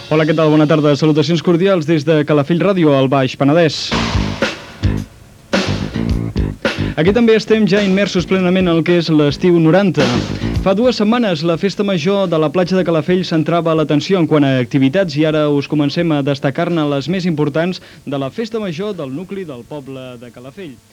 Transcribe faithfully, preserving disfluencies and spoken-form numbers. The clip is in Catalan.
Hola, què tal? Bona tarda. Salutacions cordials des de Calafell Ràdio, al Baix Penedès. Aquí també estem ja immersos plenament en el que és l'estiu noranta. Fa dues setmanes la festa major de la platja de Calafell centrava l'atenció en quant a activitats i ara us comencem a destacar-ne les més importants de la festa major del nucli del poble de Calafell.